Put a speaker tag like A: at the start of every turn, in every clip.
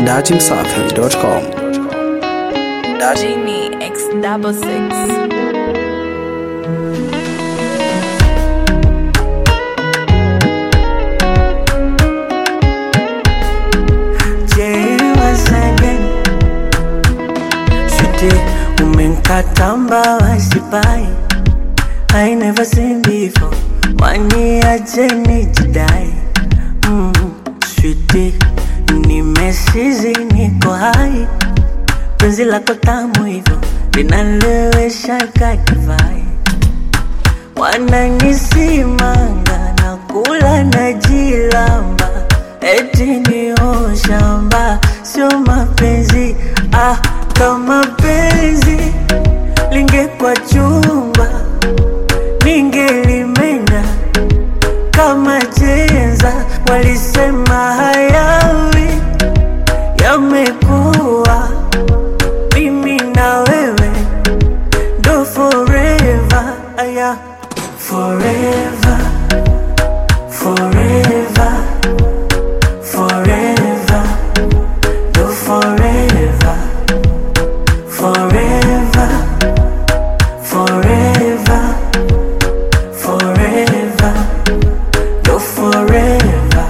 A: datimsafi.com.
B: Genie X66.
C: Umenkatamba wasipai, I never seen before. Waniache nijidai, sweetie, nimesizi niko hai. Penzi lako tamu hivyo linalewesha kadivai. Wananisimanga na kula na jilamba, eti ni oshamba, sio mapenzi. Kama penzi lingekuwa chumba, ningelimenya kama chenza. Walisema hayawi yamekuwa, mimi na wewe ndo forever. Aya, forever, forever, forever, ndo forever. Forever, forever, forever, no forever.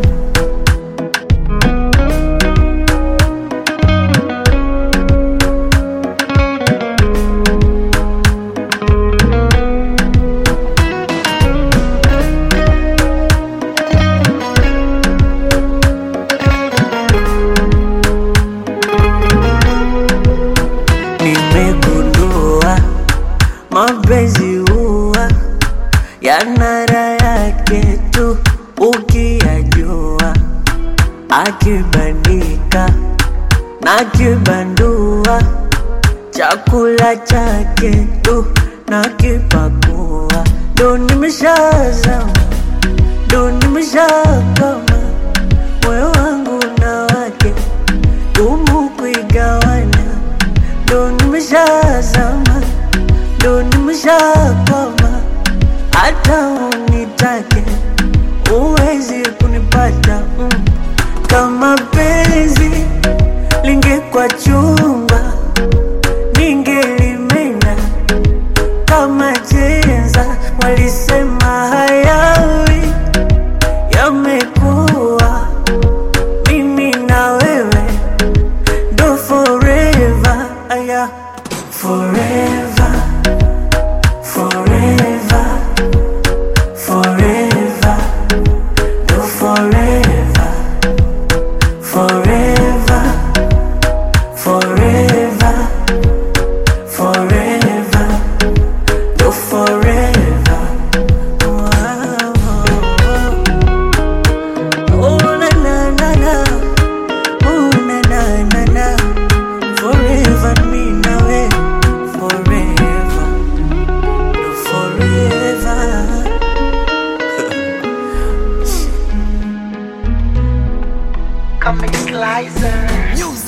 C: Mapenzi huwa yana raha yake tu ukiyajua, akibandika na kibandua, chakula chake tu na kipakua. Ndo nimeshazama, ndo nimeshakama, moyo wangu na wake gumu kuigawana. Ndo nimeshazama, ndo nimeshakoma, hata unitake uwezi kunipata. Kama penzi lingekuwa chumba, ningelimenya kama chenza. Walisema hayawi yamekuwa, mimi na wewe ndo forever. Aya, forever, forever, forever, no forever, forever, forever, forever, no forever. Oh na na na na, oh na na na na, forever me na we, forever. Forever.
D: Comic Slicer.